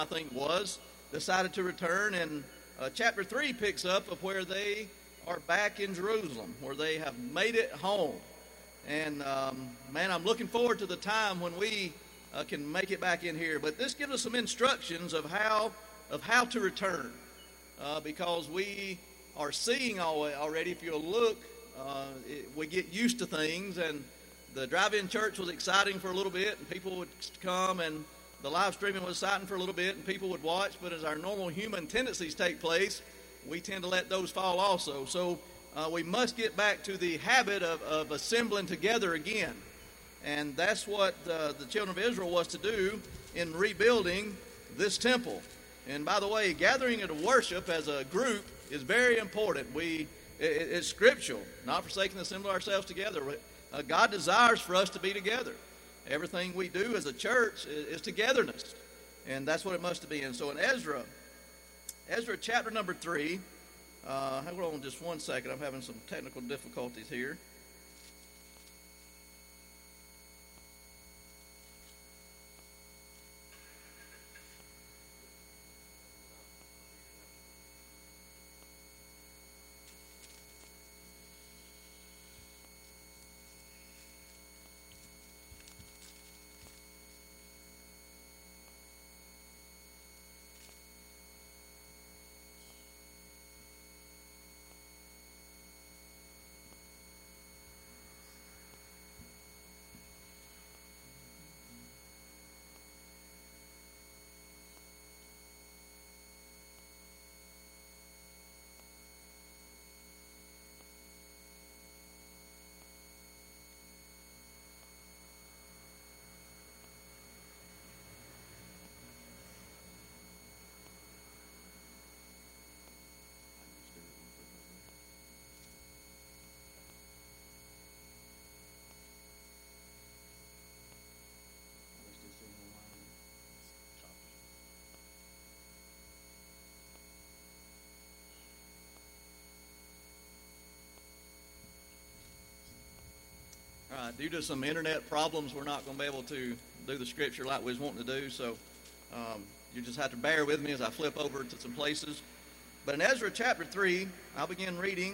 I think it was, decided to return. And chapter 3 picks up of where they are back in Jerusalem, where they have made it home. And, man, I'm looking forward to the time when we can make it back in here. But this gives us some instructions of how to return, because we are seeing already, if you'll look, we get used to things, and the drive-in church was exciting for a little bit, and people would come, and the live streaming was exciting for a little bit, and people would watch, but as our normal human tendencies take place, we tend to let those fall also. So we must get back to the habit of assembling together again, and that's what the children of Israel was to do in rebuilding this temple. And by the way, gathering into worship as a group is very important. It's scriptural, not forsaking the assembly ourselves together. God desires for us to be together. Everything we do as a church is togetherness, and that's what it must be. And so in Ezra chapter number 3, hold on just one second. I'm having some technical difficulties here. Due to some internet problems, we're not going to be able to do the scripture like we was wanting to do, so you just have to bear with me as I flip over to some places. But in Ezra chapter 3, I'll begin reading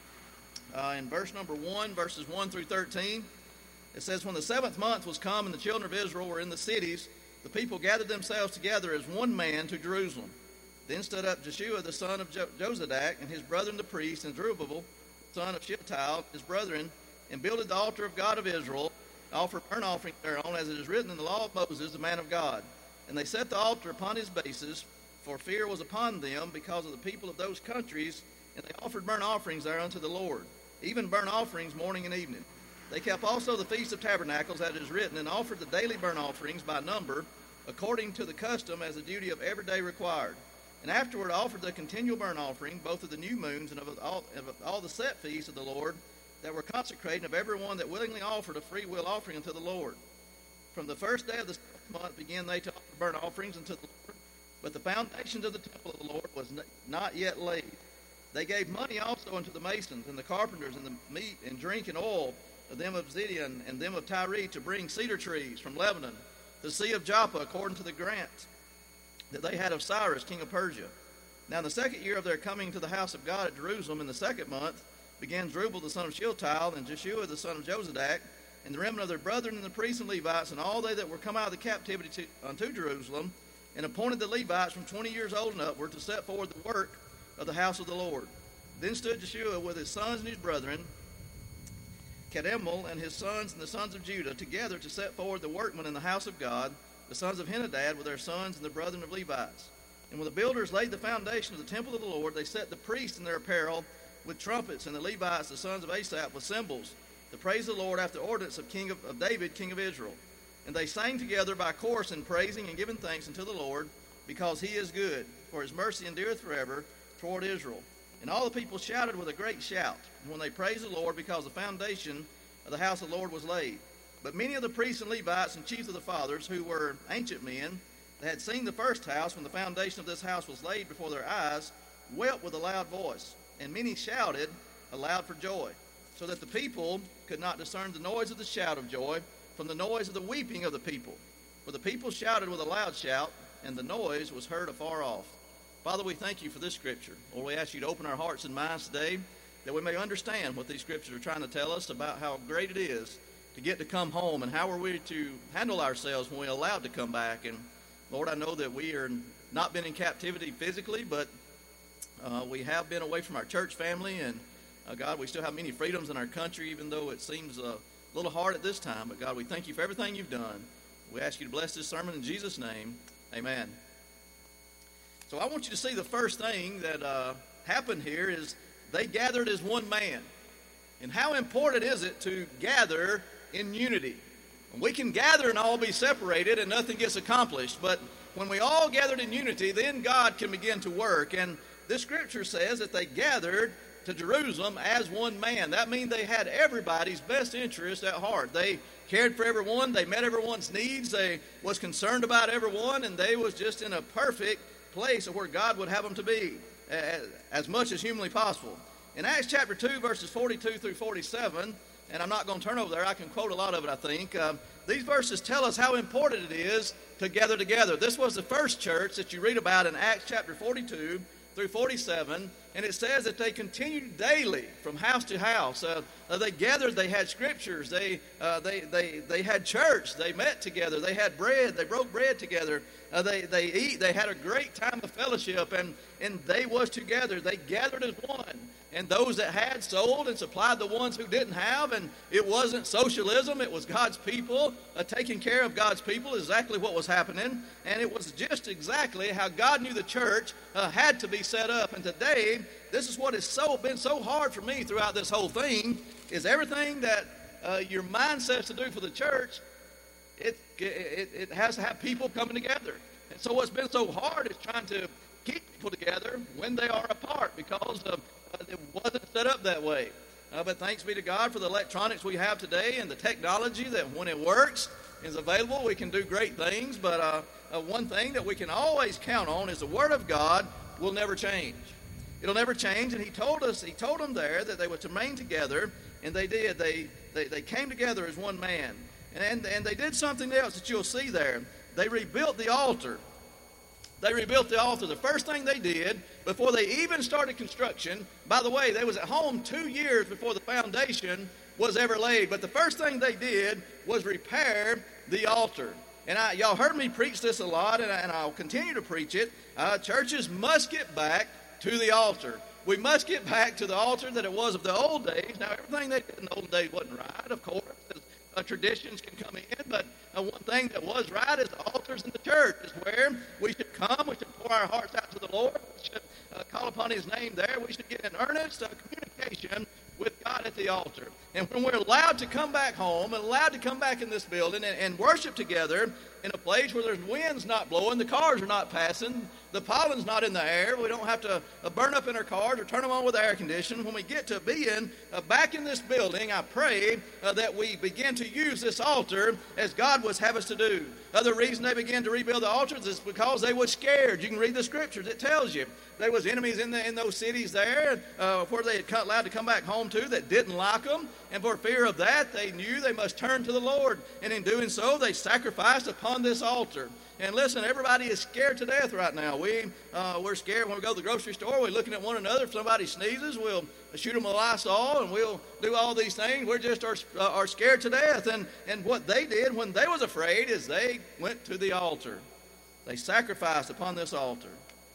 in verse number 1, verses 1 through 13. It says, "When the 7th month was come and the children of Israel were in the cities, the people gathered themselves together as one man to Jerusalem. Then stood up Jeshua the son of Jozadak, and his brethren the priests, and Zerubbabel the son of Shealtiel, his brethren, and builded the altar of God of Israel, and offered burnt offerings thereon, as it is written in the law of Moses, the man of God. And they set the altar upon his bases, for fear was upon them because of the people of those countries, and they offered burnt offerings there unto the Lord, even burnt offerings morning and evening. They kept also the Feast of Tabernacles, as it is written, and offered the daily burnt offerings by number, according to the custom as the duty of every day required. And afterward offered the continual burnt offering, both of the new moons and of all the set feasts of the Lord, that were consecrated, of every one that willingly offered a free will offering unto the Lord. From the first day of the 7th month began they to offer burnt offerings unto the Lord, but the foundations of the temple of the Lord was not yet laid. They gave money also unto the masons and the carpenters, and the meat and drink and oil of them of Zidon and them of Tyre, to bring cedar trees from Lebanon, to the sea of Joppa, according to the grant that they had of Cyrus king of Persia. Now in the 2nd year of their coming to the house of God at Jerusalem, in the 2nd month, began Zerubbabel the son of Shealtiel, and Jeshua the son of Jozadak, and the remnant of their brethren, and the priests and Levites, and all they that were come out of the captivity unto Jerusalem, and appointed the Levites from 20 years old and upward to set forward the work of the house of the Lord. Then stood Jeshua with his sons and his brethren, Kadmiel and his sons and the sons of Judah, together to set forward the workmen in the house of God, the sons of Henadad with their sons and the brethren of Levites. And when the builders laid the foundation of the temple of the Lord, they set the priests in their apparel with trumpets, and the Levites, the sons of Asaph, with cymbals, to praise the Lord after the ordinance of David, king of Israel. And they sang together by chorus in praising and giving thanks unto the Lord, because he is good, for his mercy endureth forever toward Israel. And all the people shouted with a great shout, when they praised the Lord, because the foundation of the house of the Lord was laid. But many of the priests and Levites and chiefs of the fathers, who were ancient men, that had seen the first house when the foundation of this house was laid before their eyes, wept with a loud voice. And many shouted aloud for joy, so that the people could not discern the noise of the shout of joy from the noise of the weeping of the people. For the people shouted with a loud shout, and the noise was heard afar off. Father, we thank you for this scripture. Lord, we ask you to open our hearts and minds today that we may understand what these scriptures are trying to tell us about how great it is to get to come home and how are we to handle ourselves when we're allowed to come back. And Lord, I know that we are not been in captivity physically, but we have been away from our church family, and God, we still have many freedoms in our country, even though it seems a little hard at this time. But God, we thank you for everything you've done. We ask you to bless this sermon in Jesus' name. Amen. So I want you to see the first thing that happened here is they gathered as one man. And how important is it to gather in unity? We can gather and all be separated and nothing gets accomplished. But when we all gathered in unity, then God can begin to work. And this scripture says that they gathered to Jerusalem as one man. That means they had everybody's best interest at heart. They cared for everyone. They met everyone's needs. They was concerned about everyone. And they was just in a perfect place of where God would have them to be as much as humanly possible. In Acts chapter 2, verses 42 through 47, and I'm not going to turn over there. I can quote a lot of it, I think. These verses tell us how important it is to gather together. This was the first church that you read about in Acts chapter 42 through 47, and it says that they continued daily from house to house. They gathered, they had scriptures, they had church, they met together, they had bread, they broke bread together, they had a great time of fellowship, and they was together. They gathered as one. And those that had sold and supplied the ones who didn't have, and it wasn't socialism, it was God's people, taking care of God's people, exactly what was happening. And it was just exactly how God knew the church had to be set up. And today, this is what has been so hard for me throughout this whole thing, is everything that your mind says to do for the church, it has to have people coming together. And so what's been so hard is trying to keep people together when they are apart, because it wasn't set up that way. But thanks be to God for the electronics we have today and the technology that when it works is available, we can do great things. But one thing that we can always count on is the Word of God will never change. It'll never change. And He told them there that they were to remain together, and they did. They came together as one man. And they did something else that you'll see there. They rebuilt the altar. They rebuilt the altar. The first thing they did before they even started construction, by the way, they was at home 2 years before the foundation was ever laid. But the first thing they did was repair the altar. And y'all heard me preach this a lot, and I'll continue to preach it. Churches must get back to the altar. We must get back to the altar that it was of the old days. Now, everything they did in the old days wasn't right, of course. Traditions can come in, but one thing that was right is the altars in the church is where we should come, we should pour our hearts out to the Lord, we should call upon His name there, we should get in earnest communication with God at the altar. And when we're allowed to come back home and allowed to come back in this building and worship together in a place where there's winds not blowing, the cars are not passing, the pollen's not in the air, we don't have to burn up in our cars or turn them on with air conditioning. When we get to being back in this building, I pray that we begin to use this altar as God would have us to do. The reason they began to rebuild the altars is because they were scared. You can read the scriptures. It tells you there was enemies in those cities there where they had allowed to come back home to that didn't like them. And for fear of that, they knew they must turn to the Lord. And in doing so, they sacrificed upon this altar. And listen, everybody is scared to death right now. We're scared when we go to the grocery store. We're looking at one another. If somebody sneezes, we'll shoot them a Lysol, and we'll do all these things. We're just are scared to death. And what they did when they was afraid is they went to the altar. They sacrificed upon this altar.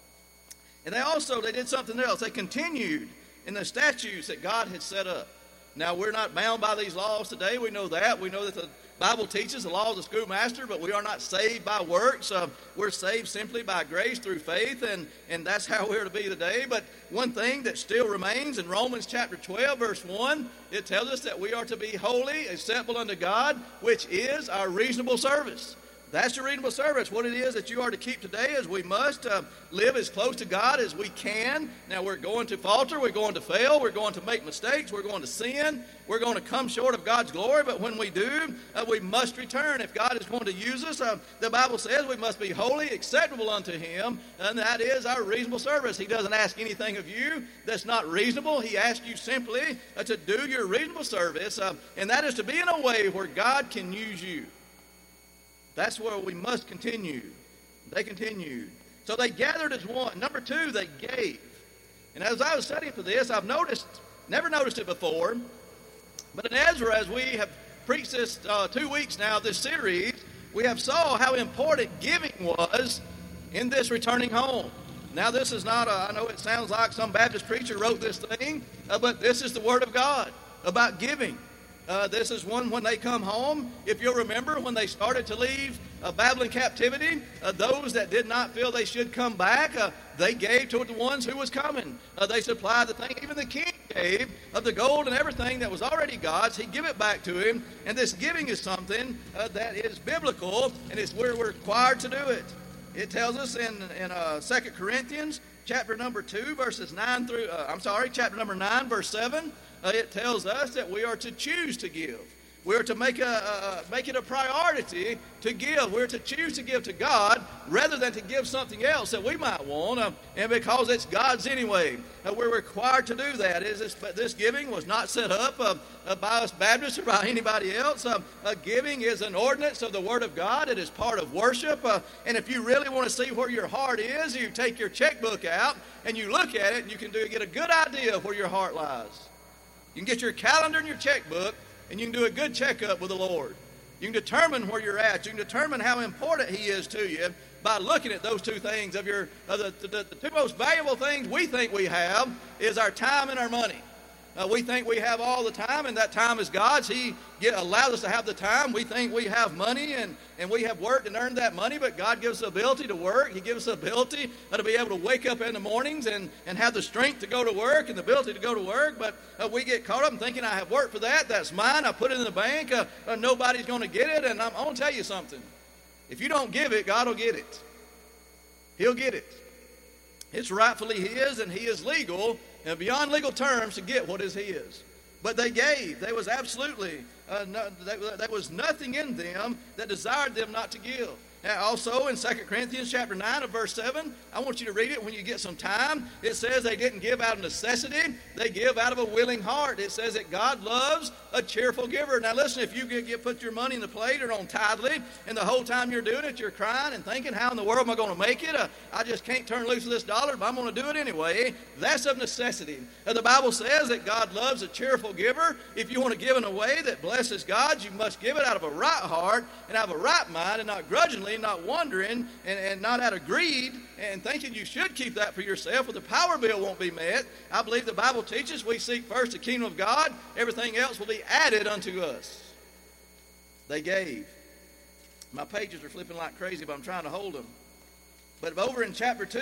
And they did something else. They continued in the statutes that God had set up. Now, we're not bound by these laws today. We know that. We know that the Bible teaches the law of the schoolmaster, but we are not saved by works. We're saved simply by grace through faith, and that's how we're to be today. But one thing that still remains in Romans chapter 12, verse 1, it tells us that we are to be holy, acceptable unto God, which is our reasonable service. That's your reasonable service. What it is that you are to keep today is we must live as close to God as we can. Now, we're going to falter. We're going to fail. We're going to make mistakes. We're going to sin. We're going to come short of God's glory. But when we do, we must return. If God is going to use us, the Bible says we must be holy, acceptable unto Him, and that is our reasonable service. He doesn't ask anything of you that's not reasonable. He asks you simply to do your reasonable service, and that is to be in a way where God can use you. That's where we must continue. They continued. So they gathered as one. Number two, they gave. And as I was studying for this, I've never noticed it before, but in Ezra, as we have preached this 2 weeks now, this series, we have saw how important giving was in this returning home. Now, this is not I know it sounds like some Baptist preacher wrote this thing, but this is the Word of God about giving. This is one when they come home. If you'll remember, when they started to leave Babylon captivity, those that did not feel they should come back, they gave to the ones who was coming. They supplied the thing. Even the king gave of the gold and everything that was already God's. He'd give it back to him. And this giving is something that is biblical, and it's where we're required to do it. It tells us in 2 Corinthians, chapter number 2, verses 9 through, chapter number 9, verse 7. It tells us that we are to choose to give. We are to make it a priority to give. We're to choose to give to God rather than to give something else that we might want, and because it's God's anyway. We're required to do that. But this giving was not set up by us Baptists or by anybody else. Giving is an ordinance of the Word of God. It is part of worship. And if you really want to see where your heart is, you take your checkbook out and you look at it, and you can get a good idea of where your heart lies. You can get your calendar and your checkbook, and you can do a good checkup with the Lord. You can determine where you're at. You can determine how important He is to you by looking at those two things. The two most valuable things we think we have is our time and our money. We think we have all the time, and that time is God's. He allows us to have the time. We think we have money, and we have worked and earned that money, but God gives us the ability to work. He gives us the ability to be able to wake up in the mornings and have the strength to go to work and the ability to go to work, but we get caught up in thinking, I have worked for that. That's mine. I put it in the bank. Nobody's going to get it, and I'm going to tell you something. If you don't give it, God will get it. He'll get it. It's rightfully His, and He is legal and beyond legal terms to get what is His. But they gave. There was absolutely there was nothing in them that desired them not to give. Now, also in 2 Corinthians chapter 9 and verse 7, I want you to read it when you get some time. It says they didn't give out of necessity. They give out of a willing heart. It says that God loves a cheerful giver. Now listen, if you put your money in the plate or on Tidely, and the whole time you're doing it, you're crying and thinking, how in the world am I going to make it? I just can't turn loose of this dollar, but I'm going to do it anyway. That's of necessity. The Bible says that God loves a cheerful giver. If you want to give in a way that blesses God, you must give it out of a right heart and out of a right mind, and not grudgingly, not wondering, and not out of greed and thinking you should keep that for yourself, or the power bill won't be met. I believe the Bible teaches we seek first the kingdom of God. Everything else will be added unto us. They gave. My pages are flipping like crazy, but I'm trying to hold them. But over in chapter 2,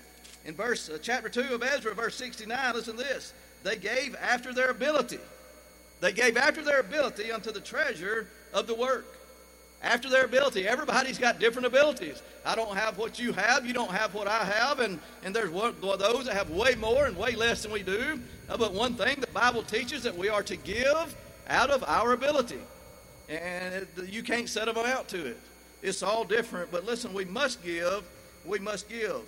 chapter 2 of Ezra, verse 69, listen to this. They gave after their ability. They gave after their ability unto the treasure of the work. After their ability. Everybody's got different abilities. I don't have what you have. You don't have what I have. And there's those that have way more and way less than we do. But one thing the Bible teaches that we are to give out of our ability. And you can't set them out to it. It's all different. But listen, we must give. We must give.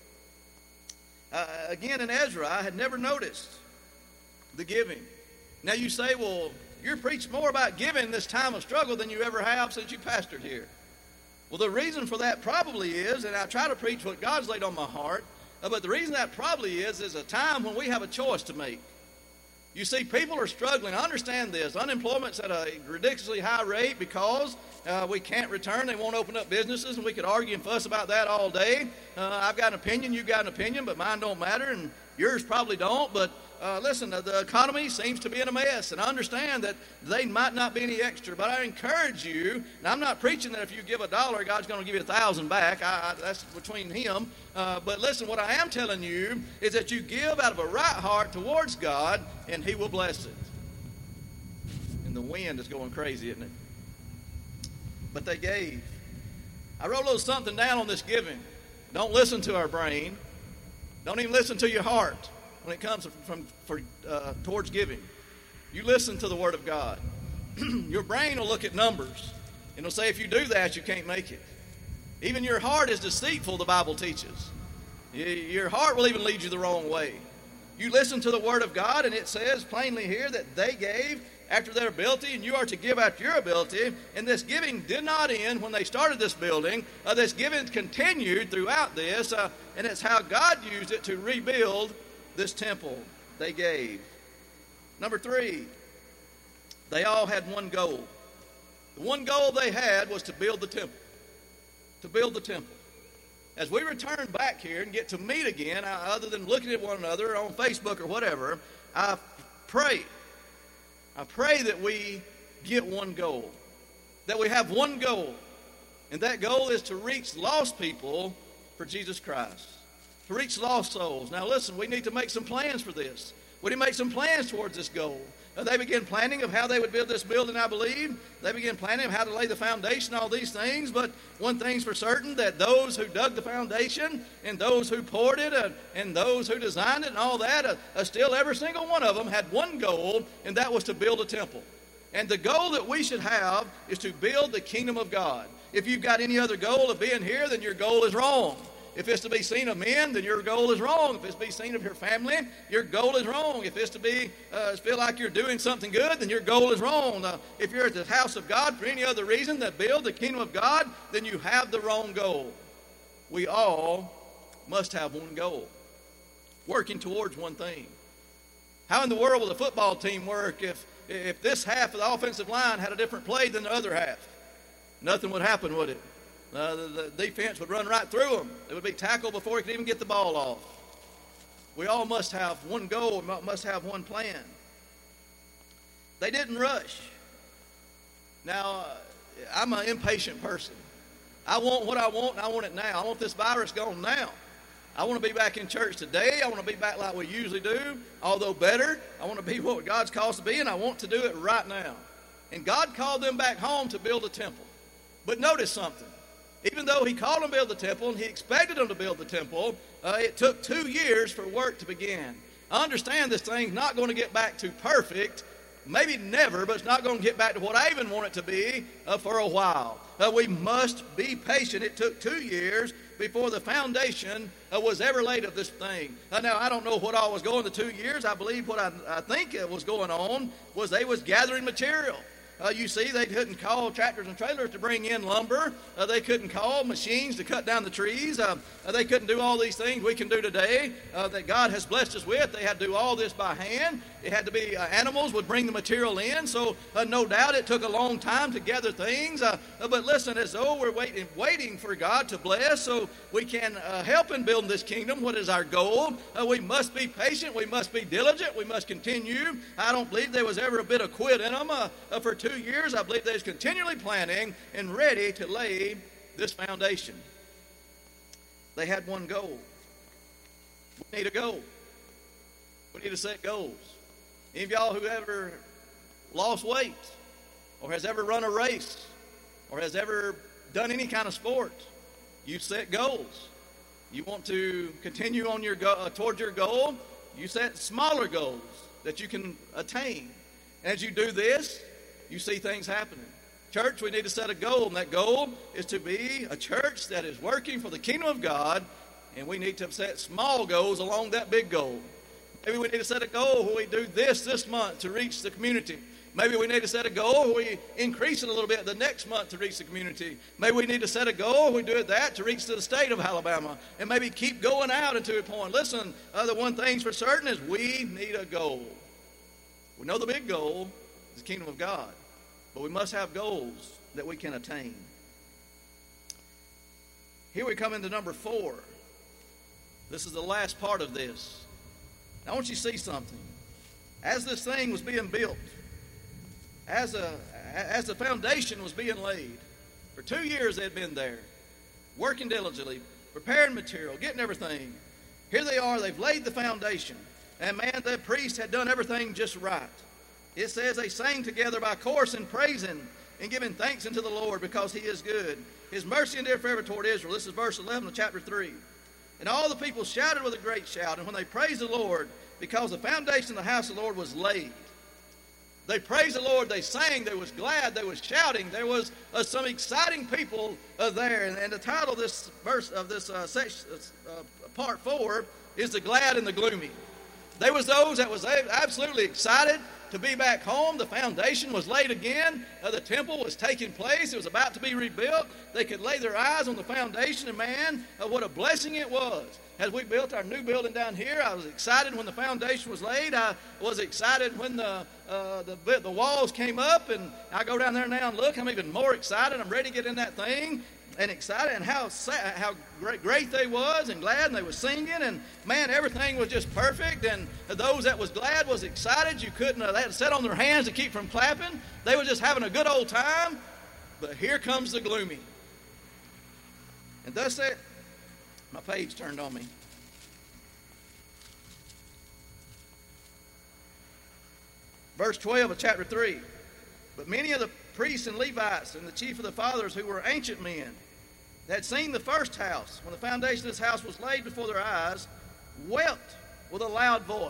Again, in Ezra, I had never noticed the giving. Now you say, well, you're preaching more about giving this time of struggle than you ever have since you pastored here. Well, the reason for that probably is, and I try to preach what God's laid on my heart, but the reason that probably is a time when we have a choice to make. You see, people are struggling. I understand this. Unemployment's at a ridiculously high rate because we can't return. They won't open up businesses, and we could argue and fuss about that all day. I've got an opinion, you've got an opinion, but mine don't matter, and yours probably don't. But listen, the economy seems to be in a mess, and I understand that they might not be any extra, but I encourage you, and I'm not preaching that if you give $1, God's going to give you 1,000 back. That's between Him. But listen, what I am telling you is that you give out of a right heart towards God, and He will bless it. And the wind is going crazy, isn't it? But they gave. I wrote a little something down on this giving. Don't listen to our brain. Don't even listen to your heart when it comes towards giving. You listen to the Word of God. Your brain will look at numbers, and it'll say if you do that, you can't make it. Even your heart is deceitful, the Bible teaches. Your heart will even lead you the wrong way. You listen to the Word of God, and it says plainly here that they gave after their ability, and you are to give out your ability. And this giving did not end when they started this building. This giving continued throughout this, and it's how God used it to rebuild this temple they gave. Number 3, they all had one goal. The one goal they had was to build the temple. To build the temple. As we return back here and get to meet again, other than looking at one another on Facebook or whatever, I pray that we get one goal. That we have one goal. And that goal is to reach lost people for Jesus Christ. To reach lost souls. Now listen, we need to make some plans for this. We need to make some plans towards this goal. They began planning of how they would build this building, I believe. They began planning of how to lay the foundation, all these things. But one thing's for certain, that those who dug the foundation and those who poured it and those who designed it and all that, still every single one of them had one goal, and that was to build a temple. And the goal that we should have is to build the kingdom of God. If you've got any other goal of being here, then your goal is wrong. If it's to be seen of men, then your goal is wrong. If it's to be seen of your family, your goal is wrong. If it's to be feel like you're doing something good, then your goal is wrong. If you're at the house of God for any other reason than build the kingdom of God, then you have the wrong goal. We all must have one goal, working towards one thing. How in the world will a football team work if this half of the offensive line had a different play than the other half? Nothing would happen, would it? The defense would run right through them. They would be tackled before he could even get the ball off. We all must have one goal. We must have one plan. They didn't rush. Now, I'm an impatient person. I want what I want, and I want it now. I want this virus gone now. I want to be back in church today. I want to be back like we usually do, although better. I want to be what God's called us to be, and I want to do it right now. And God called them back home to build a temple. But notice something. Even though he called them to build the temple and he expected them to build the temple, it took 2 years for work to begin. I understand this thing's not going to get back to perfect, maybe never, but it's not going to get back to what I even want it to be for a while. We must be patient. It took 2 years before the foundation was ever laid of this thing. Now, I don't know what all was going the 2 years. I believe what I think was going on was they was gathering material. You see, they couldn't call tractors and trailers to bring in lumber. They couldn't call machines to cut down the trees. They couldn't do all these things we can do today that God has blessed us with. They had to do all this by hand. It had to be animals would bring the material in. So no doubt it took a long time to gather things. But listen, as though we're waiting for God to bless so we can help in building this kingdom. What is our goal? We must be patient. We must be diligent. We must continue. I don't believe there was ever a bit of quit in them for 2 years. I believe they was continually planning and ready to lay this foundation. They had one goal. We need a goal. We need to set goals. Any of y'all who ever lost weight or has ever run a race or has ever done any kind of sport, you set goals. You want to continue on your towards your goal, you set smaller goals that you can attain. As you do this, you see things happening. Church, we need to set a goal, and that goal is to be a church that is working for the kingdom of God, and we need to set small goals along that big goal. Maybe we need to set a goal where we do this month to reach the community. Maybe we need to set a goal where we increase it a little bit the next month to reach the community. Maybe we need to set a goal where we do that to reach the state of Alabama, and maybe keep going out into a point. Listen, the one thing's for certain is we need a goal. We know the big goal is the kingdom of God, but we must have goals that we can attain. Here we come into number 4. This is the last part of this. Now, I want you to see something. As this thing was being built, as the foundation was being laid, for 2 years they had been there, working diligently, preparing material, getting everything. Here they are, they've laid the foundation. And man, the priest had done everything just right. It says they sang together by chorus and praising and giving thanks unto the Lord because he is good. His mercy endureth forever toward Israel. This is verse 11 of chapter 3. And all the people shouted with a great shout. And when they praised the Lord, because the foundation of the house of the Lord was laid, they praised the Lord, they sang, they was glad, they was shouting. There was some exciting people there. And the title of this verse, of this section, part 4, is The Glad and the Gloomy. There was those that was absolutely excited to be back home. The foundation was laid again. The temple was taking place. It was about to be rebuilt. They could lay their eyes on the foundation, and man, what a blessing it was. As we built our new building down here, I was excited when the foundation was laid. I was excited when the walls came up, and I go down there now and look. I'm even more excited. I'm ready to get in that thing. And excited, and how great they was, and glad, and they was singing, and man, everything was just perfect. And those that was glad was excited. You couldn't, they had to sit on their hands to keep from clapping. They were just having a good old time. But here comes the gloomy. And thus said, my page turned on me. Verse 12 of chapter 3. But many of the priests and Levites and the chief of the fathers, who were ancient men, that had seen the first house, when the foundation of this house was laid before their eyes, wept with a loud voice.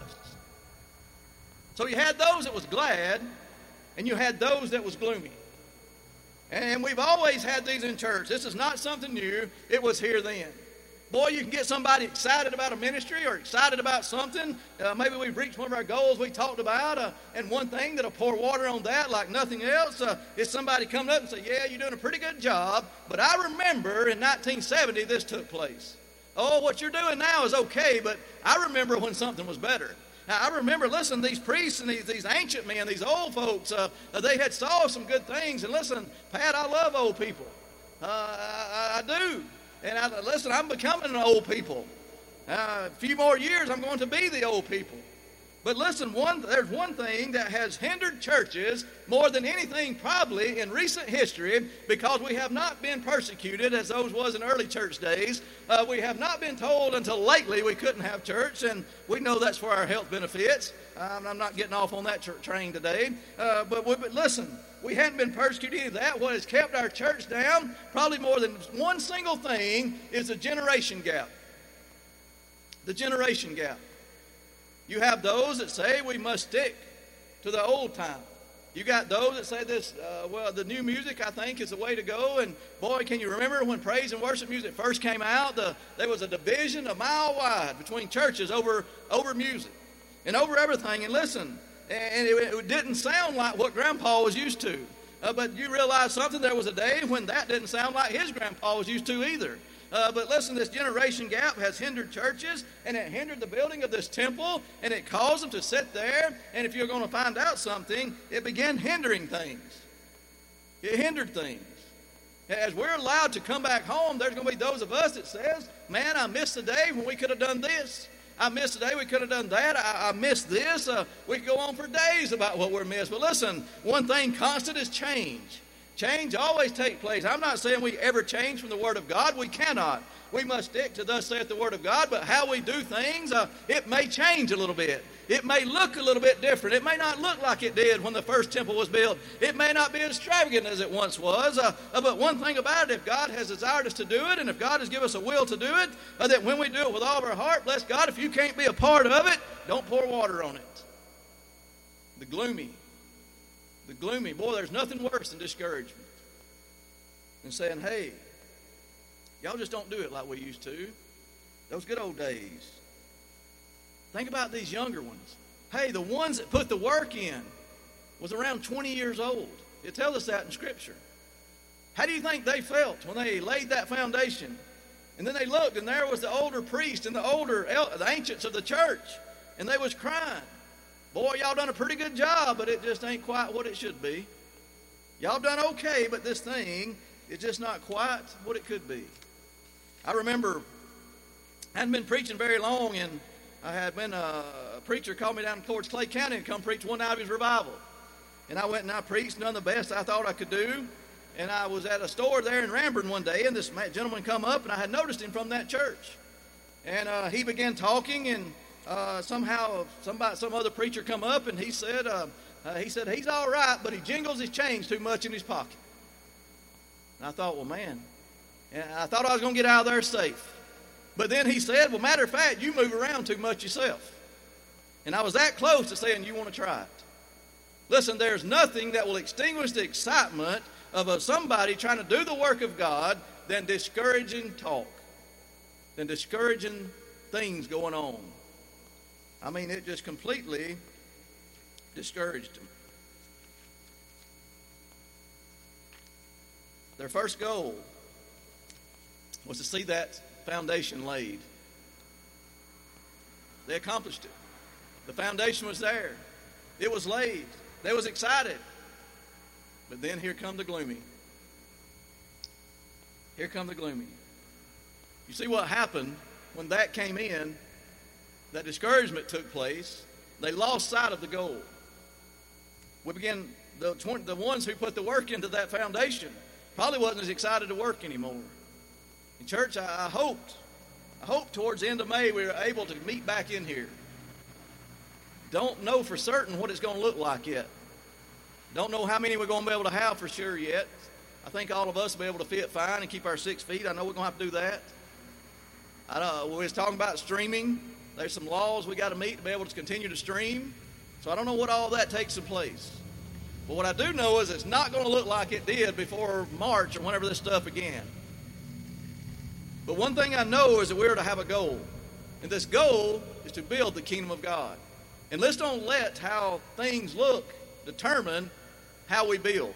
So you had those that was glad, and you had those that was gloomy. And we've always had these in church. This is not something new. It was here then. Boy, you can get somebody excited about a ministry or excited about something. Maybe we've reached one of our goals we talked about, and one thing that'll pour water on that like nothing else is somebody coming up and say, yeah, you're doing a pretty good job, but I remember in 1970 this took place. Oh, what you're doing now is okay, but I remember when something was better. Now, I remember, listen, these priests and these ancient men, these old folks, they had saw some good things. And listen, Pat, I love old people. I do. And listen, I'm becoming an old people. A few more years, I'm going to be the old people. But listen, there's one thing that has hindered churches more than anything probably in recent history, because we have not been persecuted as those was in early church days. We have not been told until lately we couldn't have church, and we know that's for our health benefits. I'm not getting off on that train today. But listen, we hadn't been persecuted either. That what has kept our church down, probably more than one single thing, is the generation gap. The generation gap. You have those that say we must stick to the old time. You got those that say this, the new music, I think, is the way to go. And boy, can you remember when praise and worship music first came out? There was a division a mile wide between churches over music and over everything. And listen, and it didn't sound like what Grandpa was used to. But you realize something, there was a day when that didn't sound like his grandpa was used to either. But listen, this generation gap has hindered churches, and it hindered the building of this temple, and it caused them to sit there. And if you're going to find out something, it began hindering things. It hindered things. As we're allowed to come back home, there's going to be those of us that says, man, I miss the day when we could have done this. I miss the day we could have done that. I miss this. We could go on for days about what we're missed. But listen, one thing constant is change. Change always takes place. I'm not saying we ever change from the Word of God. We cannot. We must stick to thus saith the Word of God. But how we do things, it may change a little bit. It may look a little bit different. It may not look like it did when the first temple was built. It may not be as extravagant as it once was. But one thing about it, if God has desired us to do it, and if God has given us a will to do it, that when we do it with all of our heart, bless God, if you can't be a part of it, don't pour water on it. The gloomy. Boy, there's nothing worse than discouragement. And saying, hey, y'all just don't do it like we used to. Those good old days. Think about these younger ones. Hey, the ones that put the work in was around 20 years old. It tells us that in Scripture. How do you think they felt when they laid that foundation? And then they looked, and there was the older priest and the ancients of the church, and they was crying. Boy, y'all done a pretty good job, but it just ain't quite what it should be. Y'all done okay, but this thing is just not quite what it could be. I remember I hadn't been preaching very long, and I had been a preacher called me down towards Clay County and come preach one night of his revival. And I went and I preached, done the best I thought I could do. And I was at a store there in Ranburne one day, and this gentleman come up, and I had noticed him from that church. And he began talking, and somehow some other preacher come up, and he said he's all right, but he jingles his change too much in his pocket. And I thought, well, man, and I thought I was going to get out of there safe. But then he said, well, matter of fact, you move around too much yourself. And I was that close to saying, you want to try it. Listen, there's nothing that will extinguish the excitement of somebody trying to do the work of God than discouraging talk, than discouraging things going on. I mean, it just completely discouraged them. Their first goal was to see that foundation laid. They accomplished it. The foundation was there. It was laid. They was excited. But then here come the gloomy. Here come the gloomy. You see what happened when that came in, that discouragement took place. They lost sight of the goal. We began, the ones who put the work into that foundation probably wasn't as excited to work anymore. In church, I hoped towards the end of May we were able to meet back in here. Don't know for certain what it's going to look like yet. Don't know how many we're going to be able to have for sure yet. I think all of us will be able to fit fine and keep our 6 feet. I know we're going to have to do that. We was talking about streaming. There's some laws we got to meet to be able to continue to stream. So I don't know what all that takes in place. But what I do know is it's not going to look like it did before March or whenever this stuff began. But one thing I know is that we're to have a goal. And this goal is to build the kingdom of God. And let's don't let how things look determine how we build.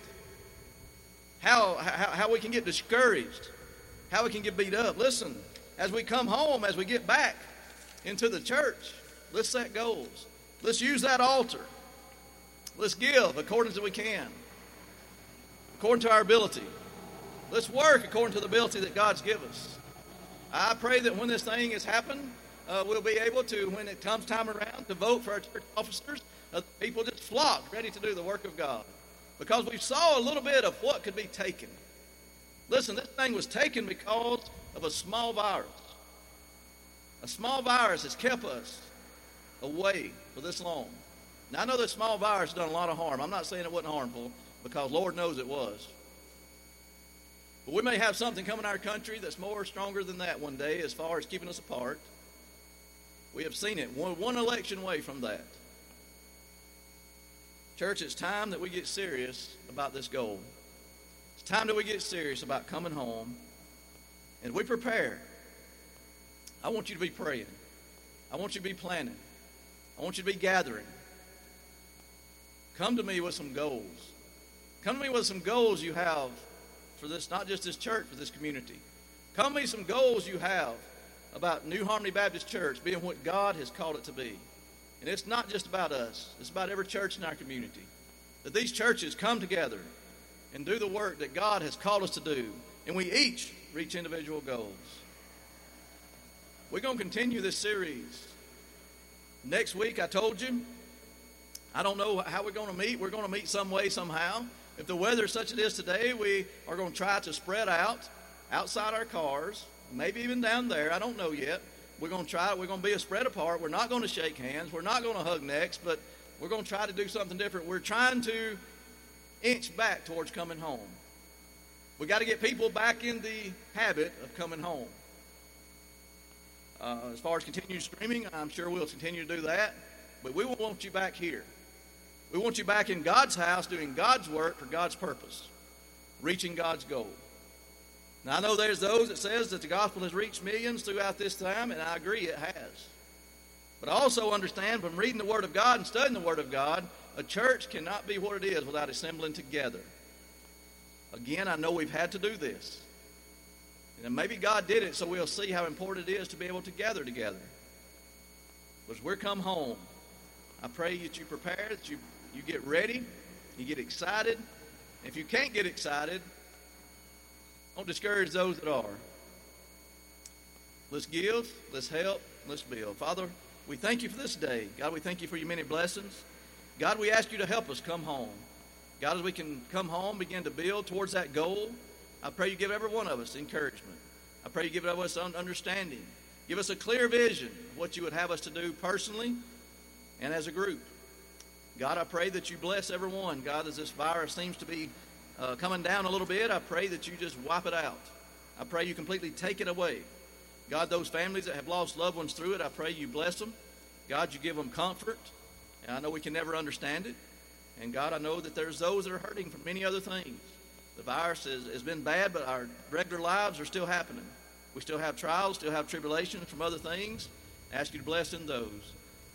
How we can get discouraged. How we can get beat up. Listen, as we come home, as we get back into the church, let's set goals. Let's use that altar. Let's give according to we can. According to our ability. Let's work according to the ability that God's given us. I pray that when this thing has happened, we'll be able to, when it comes time around, to vote for our church officers. People just flock, ready to do the work of God. Because we saw a little bit of what could be taken. Listen, this thing was taken because of a small virus. A small virus has kept us away for this long. Now, I know this small virus has done a lot of harm. I'm not saying it wasn't harmful, because Lord knows it was. But we may have something come in our country that's more stronger than that one day as far as keeping us apart. We have seen it one election away from that. Church, it's time that we get serious about this goal. It's time that we get serious about coming home. And we prepare. I want you to be praying. I want you to be planning. I want you to be gathering. Come to me with some goals. Come to me with some goals you have for this, not just this church, but this community. Come to me some goals you have about New Harmony Baptist Church being what God has called it to be. And it's not just about us. It's about every church in our community. That these churches come together and do the work that God has called us to do. And we each reach individual goals. We're going to continue this series. Next week, I told you, I don't know how we're going to meet. We're going to meet some way, somehow. If the weather is such it is today, we are going to try to spread out outside our cars, maybe even down there. I don't know yet. We're going to try it. We're going to be a spread apart. We're not going to shake hands. We're not going to hug necks, but we're going to try to do something different. We're trying to inch back towards coming home. We got to get people back in the habit of coming home. As far as continued streaming, I'm sure we'll continue to do that. But we want you back here. We want you back in God's house doing God's work for God's purpose, reaching God's goal. Now, I know there's those that says that the gospel has reached millions throughout this time, and I agree it has. But I also understand from reading the Word of God and studying the Word of God, a church cannot be what it is without assembling together. Again, I know we've had to do this. And maybe God did it so we'll see how important it is to be able to gather together. But as we come home, I pray that you prepare, that you get ready, you get excited. If you can't get excited, don't discourage those that are. Let's give, let's help, let's build. Father, we thank you for this day. God, we thank you for your many blessings. God, we ask you to help us come home. God, as we can come home, begin to build towards that goal, I pray you give every one of us encouragement. I pray you give us understanding. Give us a clear vision of what you would have us to do personally and as a group. God, I pray that you bless everyone. God, as this virus seems to be coming down a little bit, I pray that you just wipe it out. I pray you completely take it away. God, those families that have lost loved ones through it, I pray you bless them. God, you give them comfort. And I know we can never understand it. And God, I know that there's those that are hurting from many other things. The virus has been bad, but our regular lives are still happening. We still have trials, still have tribulations from other things. I ask you to bless in those.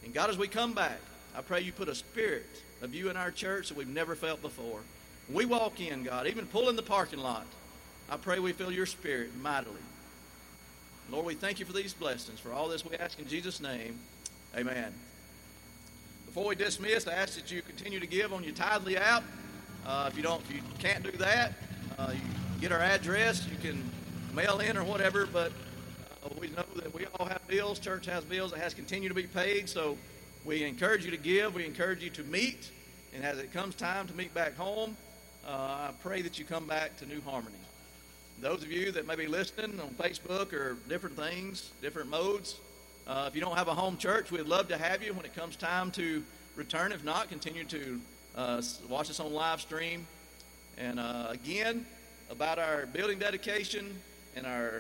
And God, as we come back, I pray you put a spirit of you in our church that we've never felt before. When we walk in, God, even pull in the parking lot, I pray we feel your spirit mightily. Lord, we thank you for these blessings. For all this we ask in Jesus' name. Amen. Before we dismiss, I ask that you continue to give on your Tithely app. If you can't do that, you get our address. You can mail in or whatever, but we know that we all have bills. Church has bills that has to continue to be paid, so we encourage you to give. We encourage you to meet, and as it comes time to meet back home, I pray that you come back to New Harmony. Those of you that may be listening on Facebook or different things, different modes, if you don't have a home church, we'd love to have you when it comes time to return. If not, continue to watch us on live stream. And again, about our building dedication and our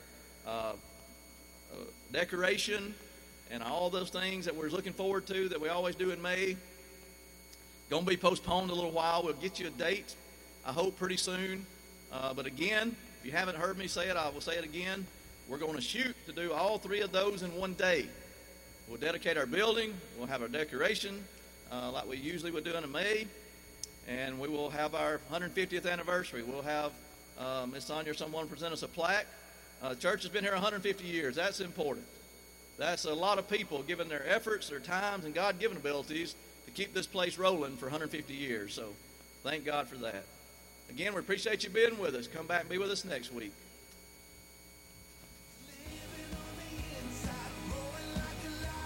decoration and all those things that we're looking forward to that we always do in May, going to be postponed a little while. We'll get you a date, I hope, pretty soon. But again, if you haven't heard me say it, I will say it again. We're going to shoot to do all three of those in one day. We'll dedicate our building. We'll have our decoration like we usually would do in May. And we will have our 150th anniversary. We'll have Miss Sonia or someone present us a plaque. The church has been here 150 years. That's important. That's a lot of people giving their efforts, their times, and God-given abilities to keep this place rolling for 150 years. So thank God for that. Again, we appreciate you being with us. Come back and be with us next week.